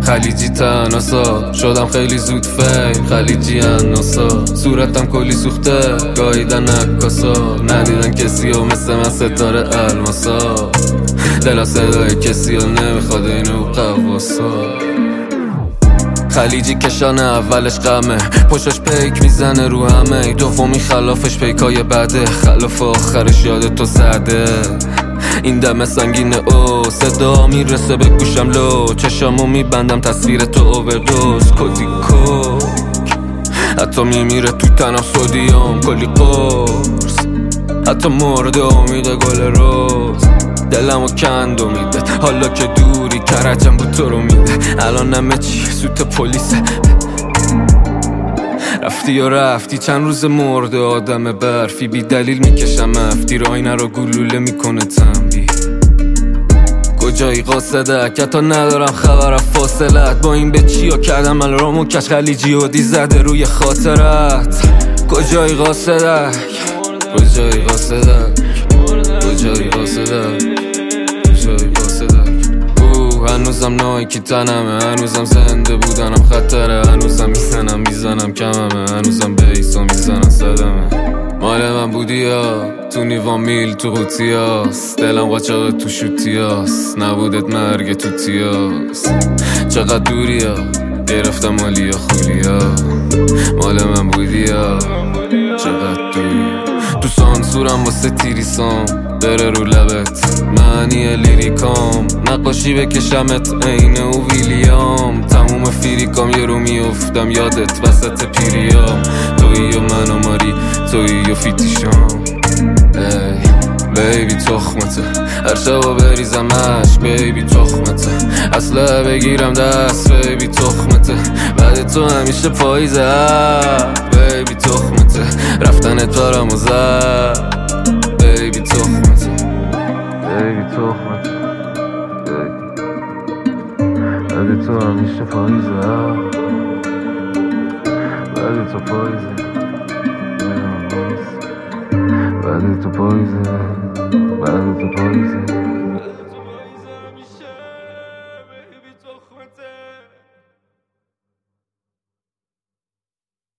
خلیجی تناسا شدم خیلی زود فیم خلیجی اناسا صورتم کلی سوخته گاییدن نکاسا ندیدن کسی و مثل من ستاره الماسا دلم صدای کسی و نمیخواد اینو قواسا خلیجی کشان اولش غمه پشتش پیک میزنه رو همه دومی خلافش پیکای بده خلاف آخرش یاد تو زده این دم سنگینه او صدا میرسه به گوشم لو چشامو میبندم تصویر تو اووردوز کدی کوک حتی میمیره تو تنم سودیوم کلی قرص حتی مرده امیده گل روز دلمو کند و میده حالا که دوری کرجم بود تو رو میده الان همه چی سوت پلیسه رفتی و رفتی چند روز مرده آدم برفی بی دلیل میکشم افتی راینه رو گلوله میکنه تنبی کجایی قاصدک حتی ندارم خبر از فاصلت با این به چی ها کردم الرامو کش خلیجی و دی زده روی خاطرت کجایی قاصدک کجایی قاصدک کجایی قاصدک کجایی قاصدک هنوزم نایکی تنمه هنوزم زنده بودنم خطره هنوزم میزنم کممه هنوزم بیسا میزنم صدمه مال من بودی ها تو نیوان میل تو قوطی هاست دلم قاچاق تو شوتی هاست نبودت مرگ تو تیاست چقدر دوری ها گرفتم مالی ها خولی ها مال من بودی ها چقدر دوری تو سانسورم واسه تیریسام بره رو لبت معنی لیریکام نقاشی بکشمت عین او ویلیام تموم فیریکام یه رو میافتم یادت وسط پیریام تویی و من و ماری تویی و فیتیشام بیبی تخمته هر شبا بریزمش بیبی تخمته اصله بگیرم دست بیبی تخمته بعد تو همیشه پاییزه بیبی تخمته رفتن دارم و زد بیبی تخمته بیبی تخمته بعد تو همیشه پاییزه بعد تو پاییزه بعد تو پاییزه بعد تو پاییزه